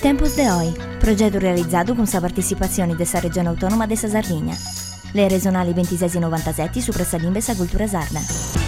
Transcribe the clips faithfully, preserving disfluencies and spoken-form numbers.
Tempos de Hoy, progetto realizzato con sa partecipazione dessa regione autonoma dessa Sardegna. Le regionali ventisei novantasette su Pressalimbe sa cultura sarda.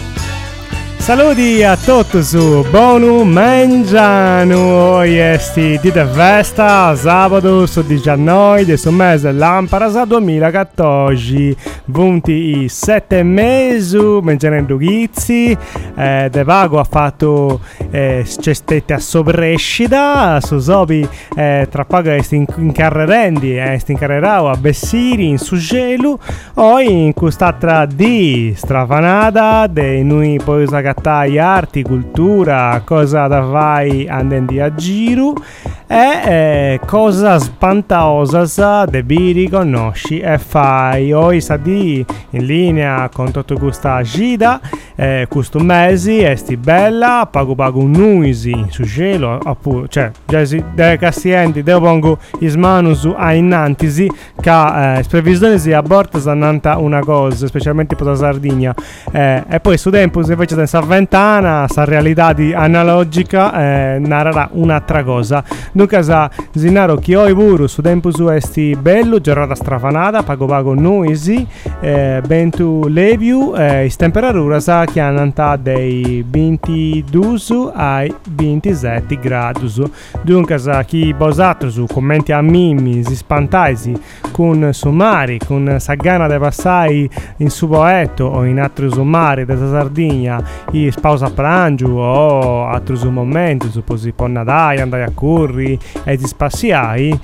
Saluti a tutti su Bonu Mangiano, oggi è di festa, sabato su diciannove del mese Lampara duemilaquattordici, venti i sette mesi, mangiando ghizzi, eh, De Vago ha fatto eh, cestette a soprescita, su Sopi eh, tra poco è incarrerendi, è incarrerato a Bessiri in Sugelu, oggi in quest'altra di strafanata, dei noi poi usare arti, cultura, cosa da fai andando a giro e eh, cosa spantosa de biri conosci e fai oi sa di in linea con tutto questa gida eh, questo mese esti bella pago pago un nuisi su gelo appunto cioè già si deve castienti devo pongo is manus a innantisi che eh, previsione si aborta sananta una cosa specialmente per la Sardegna eh, e poi su tempo se invece da ventana sa realtà di analogica eh, narrerà un'altra cosa dunque sa zinaro chi ho i buru su tempo su esti bello giornata strafanata pago pago noisi eh, bentu leviu eh, is temperatura sa che hanno dei ventidue ai ventisette gradi dunque sa chi bosato su commenti a mimi si spantaisi con somari con sa gana de passai in su poetto o in altri somari della Sardegna i pausa prangiu o altri su momenti su posi po' nadai andai a corri e ti spassiai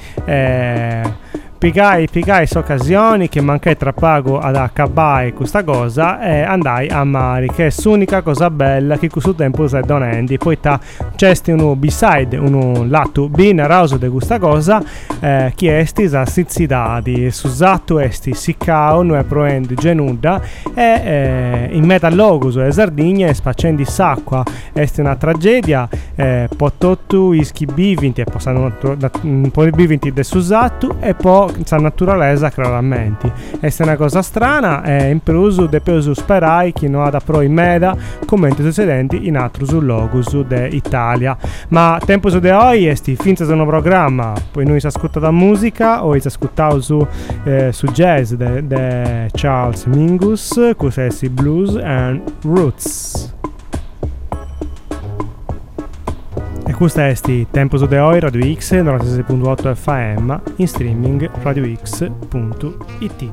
eh, Pigai, pigai so occasioni che mancai tra pago ad accabai questa cosa e andai a mari che è l'unica cosa bella che questo tempo sei donendi poi ta c'è uno b-side uno lato ben rauso di questa cosa eh, che esti sa sizzidadi susatto esti siccao noi provendi genuda e eh, in metallogos e Sardegna spaccendi s'acqua esti una tragedia eh, potottu ischi bivinti e possono un po' di bivinti del susatto e poi sa naturalezza chiaramente è una cosa strana e in più de più sperai che non ha da pro in meda commenti succedenti in altri sul logus de Italia ma tempo su de oggi esti finza sono programma poi noi si ascolta da musica o si ascoltavo su, eh, su jazz de, de Charles Mingus cos'è Blues and Roots. E questo è sti Tempo su de Oi Radio X novantasei virgola otto F M in streaming radiox punto it.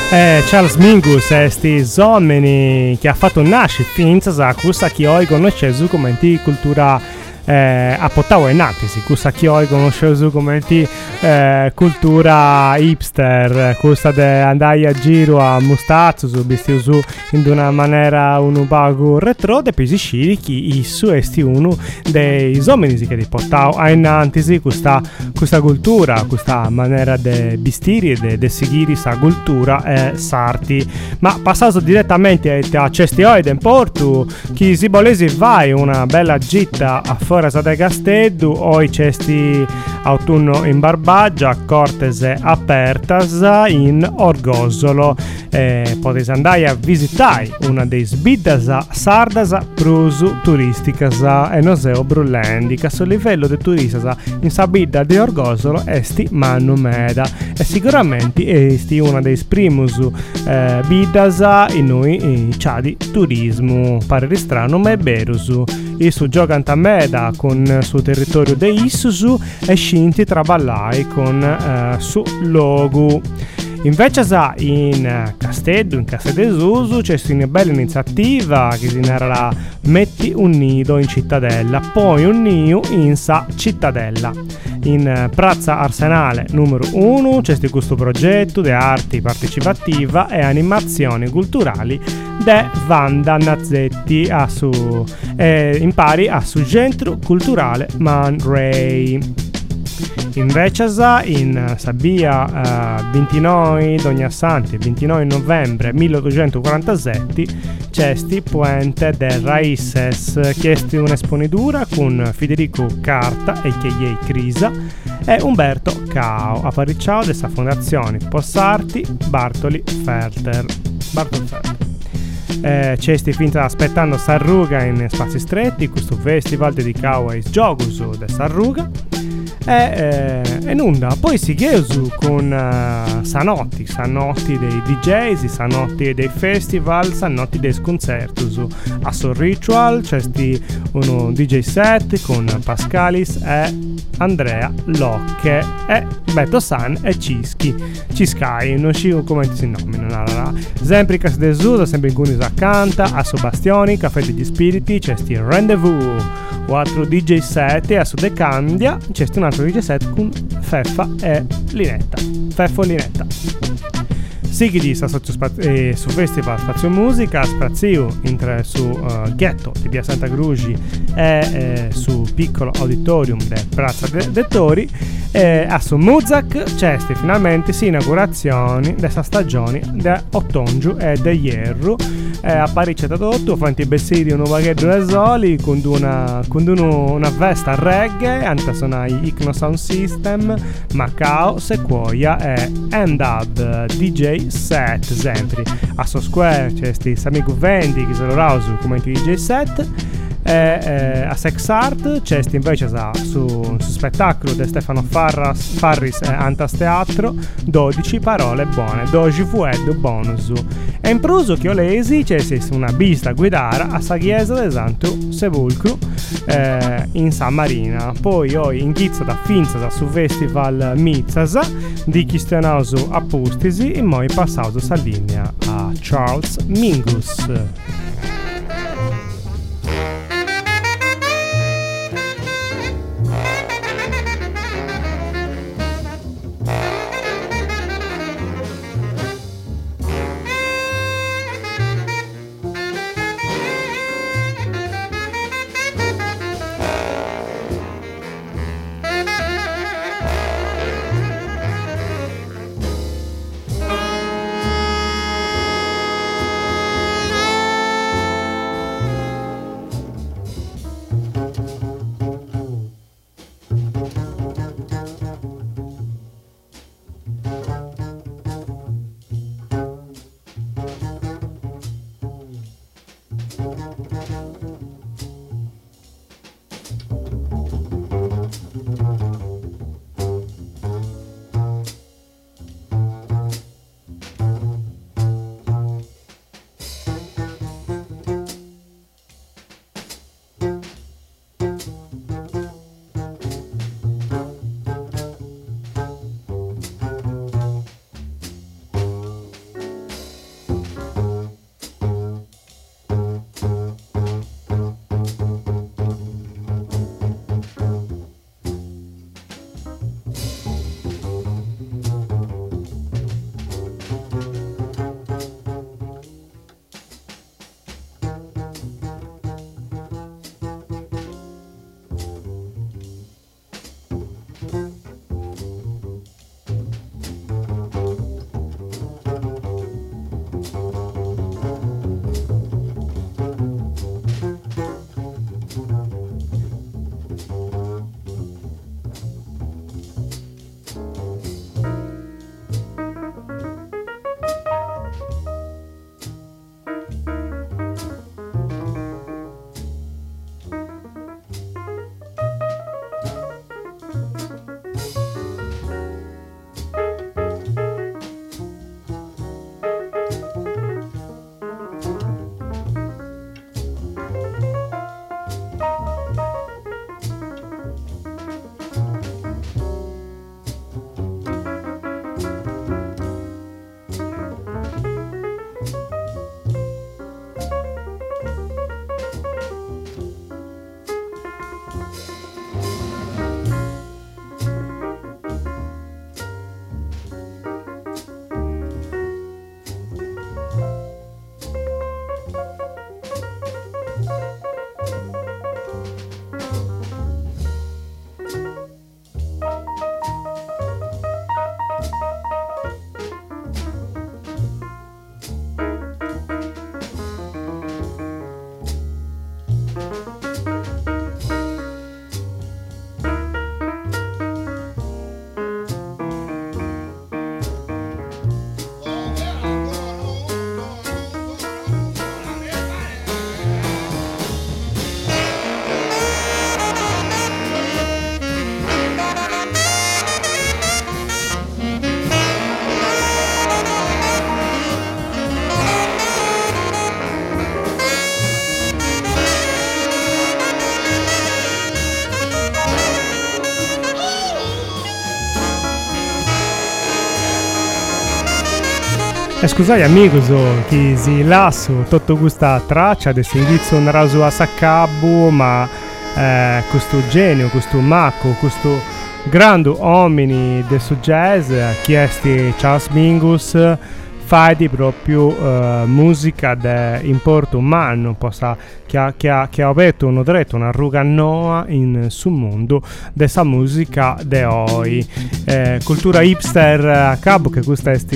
Eh, Charles Mingus è sti uomini che ha fatto nascere finza sa questa che oggi conosce come di cultura eh, a Pottau e Natisi, questa che oggi conosce come di eh, cultura hipster, questa di andare a giro a mustazzo su vestito su in una maniera un pago retro de pesi sciri chi issu esti uno dei uomini che di Pottau a Natisi questa questa cultura, questa maniera de vestire e de seguire sa cultura e sarti. Ma passato direttamente a Cestioide in Porto, chi si volesse vai una bella gita a Foresa de Casteddu o i cesti autunno in Barbaggia, cortese apertas in Orgosolo. Eh, potete andare a visitare una dei sbiddas sardas prusu turisticas e noseo brullendi che sul livello di turistas in sabidda di Orgosolo esti mannu meda e sicuramente esti una dei primus eh, bidas in noi c'ha di turismo pare strano ma è vero. Issu giocano a meda con sul territorio de Issusu e scinti traballai con eh, su logo. Invece sa in Casteddu, in Castedesusu, c'è una bella iniziativa che si narra Metti un nido in cittadella, poi un nido in sa cittadella. In Piazza Arsenale numero uno c'è questo progetto di arti partecipativa e animazioni culturali de Vanda Nazzetti a su eh, in pari a su centro culturale Man Ray. Invece in Sabia uh, ventinove Dogna Santi ventinove novembre milleottocentoquarantasette c'è sti Puente del Raises chiesti un'esponidura con Federico Carta a k a. Crisa e Umberto Cao a Paricciao della fondazione Possarti Bartoli Ferter Bartoli Ferter. Eh, c'è sti finta aspettando Sarruga in spazi stretti questo festival dedicato ai giochi di Sarruga. E, eh, e nulla, poi si chiude con uh, Sanotti, Sanotti dei D Js, Sanotti dei festival, Sanotti dei concerti. A Soul Ritual c'è sti uno D J set con Pascalis e Andrea Locche e Beto San e Cischi Ciscai, non ci come si nomina. Sempre Casa del Sud, sempre in Gunis accanto, a Sobastioni, Caffè degli Spiriti, c'è sti Rendezvous, quattro D J set e a Sud Candia c'è sti un altro D J set con Feffa e Linetta. Feffo e Linetta. Sigidi sta eh, su Festival Spazio Musica, spazio intra su uh, Ghetto di Via Santa Croce e eh, su piccolo auditorium de Piazza de, de Tori e a su Muzak c'è finalmente si inaugurazione della stagione de Ottongiu e de Hierro eh, a Parigi da tutto fanti bessiri un baghetto da soli con una con uno, una vesta reggae anche suonai Icno Sound System Macao Sequoia e Endab D J set sempre a So Square c'è sti Samigo Vendi che sono rausu come D J set e, eh, a Sex Art c'è sti invece sa, su, su spettacolo di Stefano Farras, Farris e Antas Teatro dodici parole buone doji fueddo bonus e in pruso che ho lesi c'è una bista guidara a sa chiesa del Santo Sepolcro eh, in San Marina poi ho in Ghizza da Finza su Festival Mizzasa di Chistionauso a Pustisi e poi passato sa linea a Charles Mingus. E scusate amigos, chi si lascio tutto questa traccia del servizio un raso a saccabu, ma eh, questo genio, questo macco, questo grande uomini del suo jazz, chiesti Charles Mingus, fai di proprio uh, musica di importo umano, possa, che, ha, che, ha, che ha aperto un dretto, una ruga noa in sul mondo dessa musica de oggi. Eh, cultura hipster a cabo, che questa è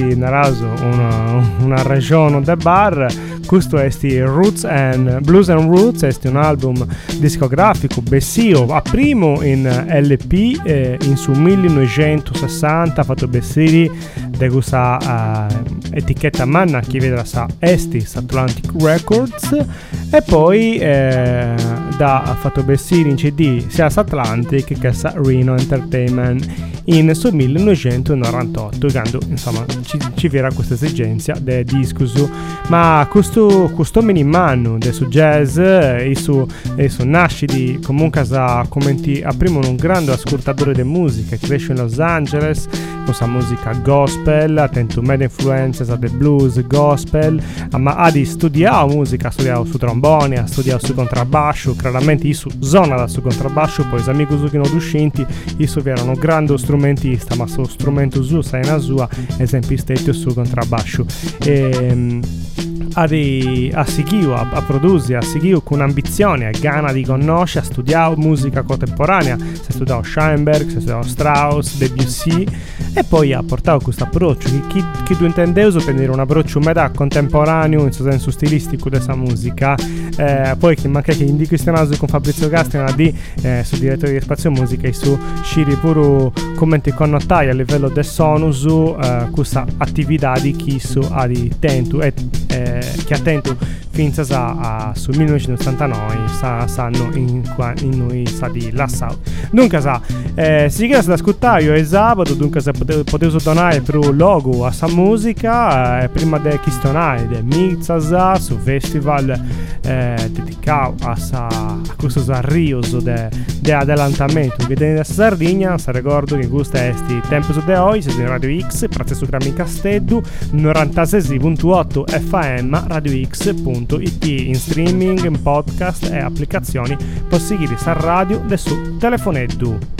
una, una regione del bar, questo è Roots and Blues and Roots, è un album discografico bessio, a primo in L P eh, in su millenovecentosessanta, fatto bessiri di questa uh, etichetta manna che vedrà sa Estis Atlantic Records, e poi eh, da fatto bessiri in C D sia sa Atlantic che sa Reno Entertainment in su millenovecentonovantotto, quando insomma ci, ci vera questa esigenza del discusso. Ma questo questo minimanno del su jazz e su, e su nasciti comunque sa commenti a primo un grande ascoltatore di musica, cresce in Los Angeles con sa musica gospel, attento mede influenze del blues gospel, ma ha di studiare musica, ha studiato su tromboni, ha studiato su contrabbascio, chiaramente su zona da su contrabbascio, poi gli amici che non uscenti su erano grande strumentista, ma su strumento su sai una sua esempio stesso su contrabbascio. E a, di, a seguire, a, a produrre, a seguire con ambizione, a gana di conoscere, a studiare musica contemporanea, si è studiato Schoenberg, si è studiato Strauss, Debussy, e poi ha portato questo approccio che chi, chi tu intendevo tenere un approccio metà contemporaneo in senso stilistico della musica, eh, poi che manca che indico questionato con Fabrizio Castro di eh, su direttore di Spazio Musica e su sciri pure commenti connotati a livello del sonus eh, questa attività di chi su ha di tento e eh, che attento finza a, a su millenovecentottantanove sa, sanno in, qua, in noi sa di Lassau. Dunque sa eh, si chiede da ascoltare io è sabato, dunque se potevo, potevo donare per un logo a sa musica eh, prima del questionario del Mixasa su festival eh, dedicato a, sa, a questo arrivo de, de adelantamento che viene da Sardegna. Se ricordo che questo è il tempo su de oggi su Radio X, prezzo su Grammi Castello novantasei virgola otto F M radio x punto it in streaming, in podcast e applicazioni possibili sa radio del suo telefonetto.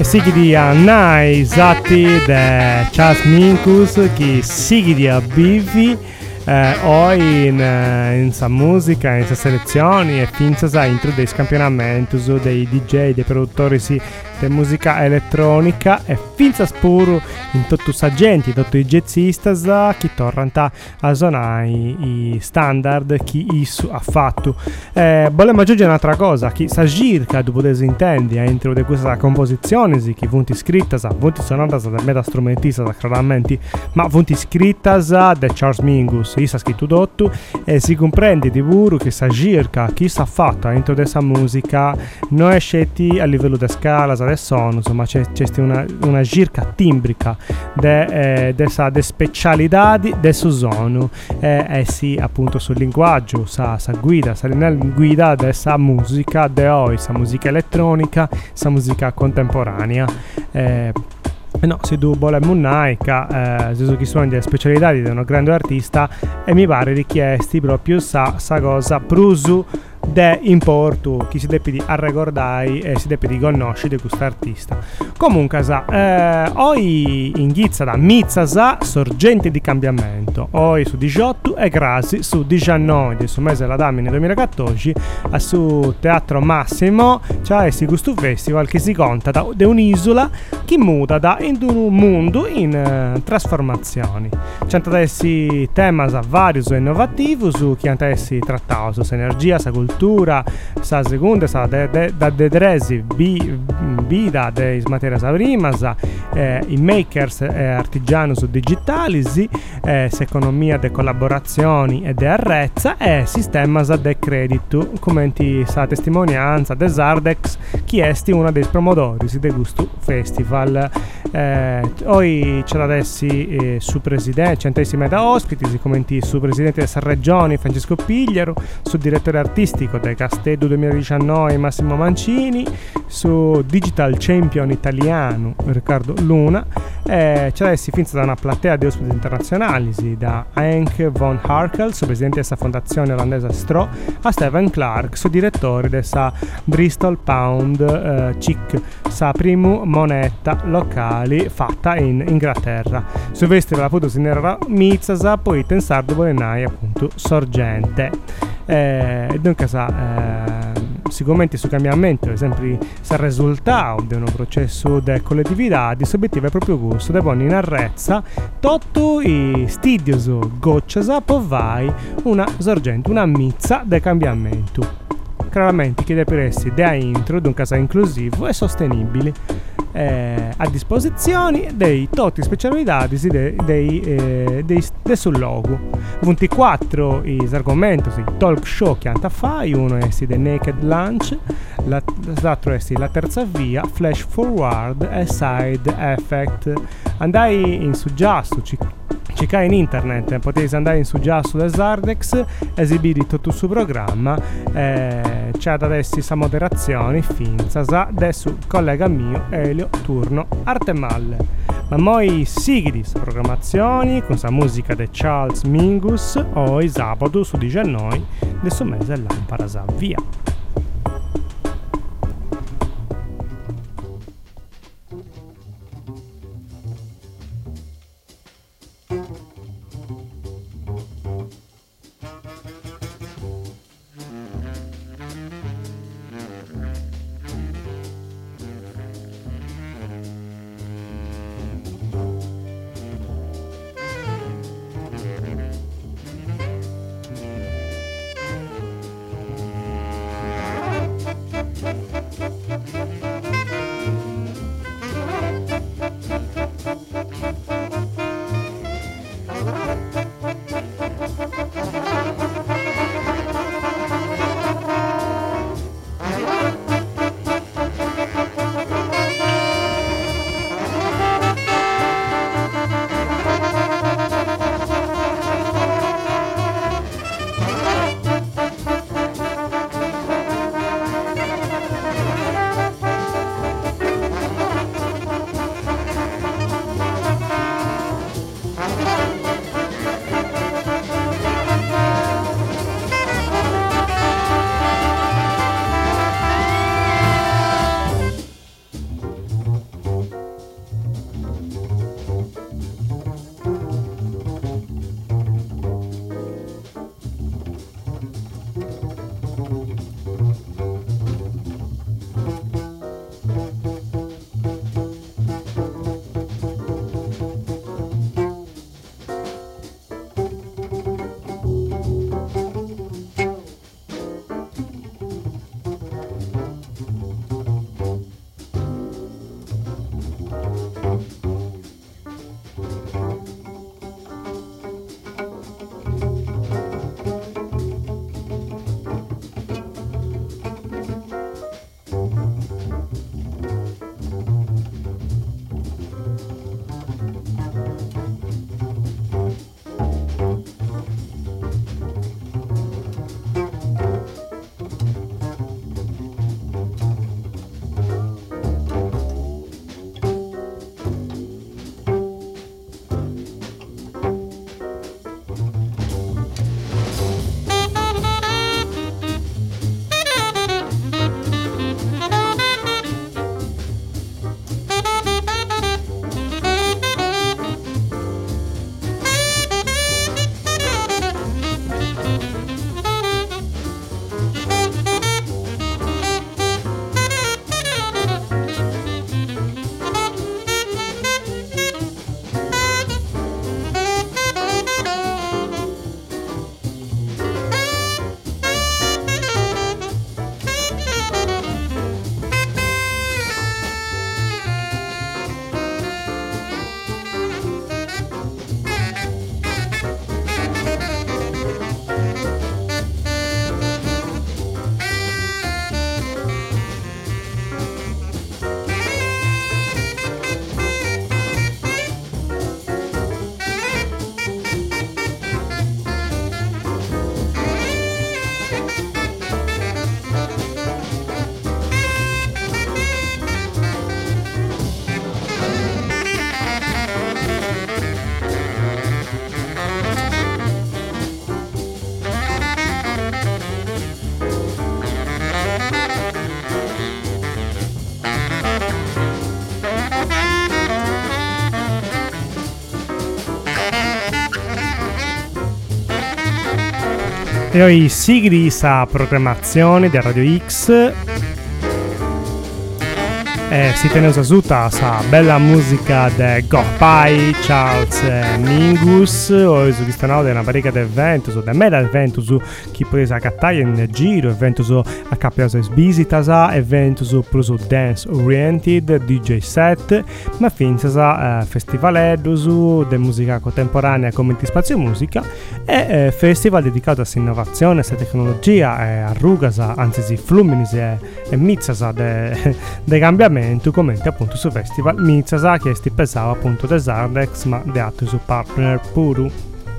sigidi a Nai, Zatti, de Charles Mingus, che sigidi a Bivi, eh, o in, eh, in sa musica, in sa selezioni e finza sa intro dei campionamenti dei D J, dei produttori sì, di musica elettronica e finza spuro in tutti i agenti, tutti i jazzistas che tornano a suonare i standard che Issu ha fatto. Eh, volevo aggiungere un'altra cosa, che sa circa dopo desi intendi entro di questa composizione che vunti scritta, vunti suonata da meta strumentista chiaramente, ma vunti scritta da Charles Mingus, issa ha scritto tutto e si comprende di puro che sa circa chi sa fatto entro questa musica non è scetti a livello di scala del suono, insomma c'è, c'è una, una circa timbrica de, eh, de, sa, de specialità del suo suono e eh, sì appunto sul linguaggio sa, sa guida sa linea guida della musica de oggi, sa musica elettronica, sa musica contemporanea. eh, No, se tu vuoi munnaika, eh, se chi sono le specialità di un grande artista e mi pare richiesti proprio sa, sa cosa prusu de importo chi si deve di arrecordare e si deve di conoscere di questo artista. Comunque sa, eh, oggi in Ghizza da Mizzasa sorgente di cambiamento, oggi su diciotto e Grasi su diciannove del suo mese la Damine duemilaquattordici a su Teatro Massimo c'è questo festival che si conta da, da un'isola che muta da in un mondo in uh, trasformazioni. C'è essi temi vari e innovativi su chi anche trattato su energia, su cultura, sa seconda, sa de, de, da dedresi bi, vida dei materie prime, eh, i makers e artigiani su digitali, eh, economia de collaborazioni e de arrezza e sistema de credito, come sa testimonianza de Sardex, chi è una dei promotori di questo festival. Eh, oggi c'è adesso eh, su presidente, centesimi da ospiti, come su presidente della regione Francesco Pigliero, su direttore artistico del Castello duemiladiciannove Massimo Mancini, su digital champion italiano Riccardo Luna. Eh, c'è adesso finza da una platea di ospiti internazionali, sì, da Henk von Harkel, su presidente della fondazione olandese Stro, a Stephen Clark, su direttore della Bristol Pound eh, C I C, sa primo moneta locali fatta in Inghilterra. Su festival appunto si narra Mizzasa, poi in sardo volenai appunto sorgente. Eh, dunque sa eh, sicuramente su cambiamento è sempre il risultato di un processo di collettività di obiettivo è proprio questo di pone in arrezza tutto i studios gocciasa poi vai una sorgente una mizza di cambiamento chiaramente che deve essere da intro di un caso inclusivo e sostenibile eh, a disposizione dei tutti specialità dei, dei, eh, dei, dei sul logo ventiquattro i argomenti i talk show che hanno fai uno è The Naked Lunch la, l'altro è la terza via Flash Forward e Side Effect andai in suggesto ci Ciccà in internet, potete andare in suggesto del Sardex, esibire tutto il suo programma, eh, c'è adesso questa moderazione, finza, adesso collega mio Elio Turno Artemalle. Ma moi sigli queste programmazioni con sa musica di Charles Mingus, oggi sabato su diciannove del suo mese Lampara sa via. E oggi sigli sa programmazione di Radio X. E si tenuta tutta sa bella musica de Goodbye Charles Mingus. Oggi su questa notte una varica di eventi, su de meda eventi su chi presa a cattare in giro, eventi su a capiaso visita, eventi su plus dance oriented, D J set, ma finza sa eh, festivaleddo su de musica contemporanea come di spazio musica e eh, festival dedicato a innovazione, a tecnologia e a rugasa, anzi si fluminis e, e mizzasa de, de cambiamenti. Commenti appunto su festival Mizasa che sti pesava appunto de Sardex ma de altri su partner puru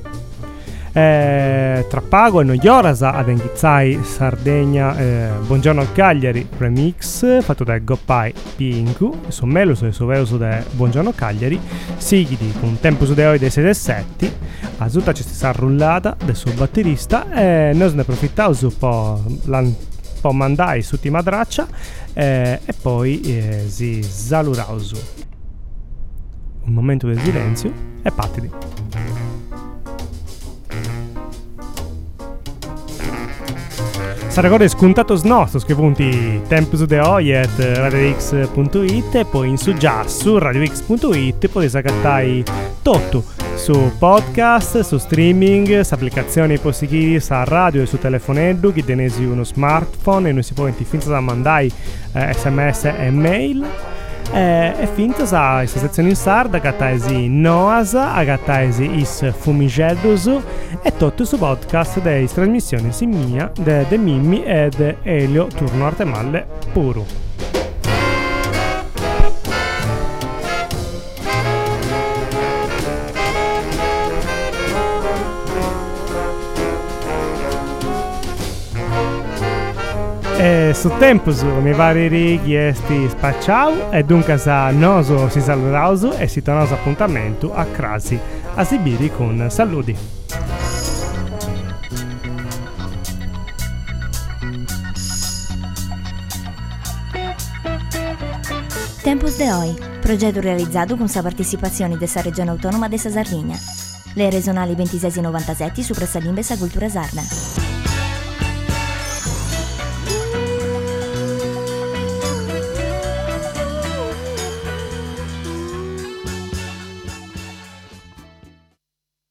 eh, tra pago e noiorasa ad Enghizai Sardegna eh, Buongiorno Cagliari remix fatto da Goodbye Pingu su Melus e su Veuso de Buongiorno Cagliari sigidi con tempo su de oi dei sei setti a tutta ci sta rullata del suo batterista e noi se ne approfittavo su un po' l'antico poi mandai sull'ultima traccia eh, e poi eh, si salurausu un momento di silenzio e partiti. Sarà scontato nostro che punti tempus de oiet radiox punto it e poi in su già su radiox punto it potete accattare tutto su podcast, su streaming, su applicazioni possibili, su radio e su telefoneddu che tenesi uno smartphone e non si può finza da mandare eh, sms e mail eh, e finza sa questa sezione in sarda cattaesi noasa agattaesi is fumigeddus e tutto su podcast dei trasmissioni simia de, de Mimmi ed Elio Turno Artemalle puru. E su tempo su mi vari richiesti spacciau e dunque sa noso si salurausu e si tornoso appuntamento a Crasi a Sibiri con saluti. Tempus de Oi, progetto realizzato con sa partecipazione della Regione Autonoma de Sardegna. Le regionali ventisei novantasette su Pressalimbe sa Cultura Sarda.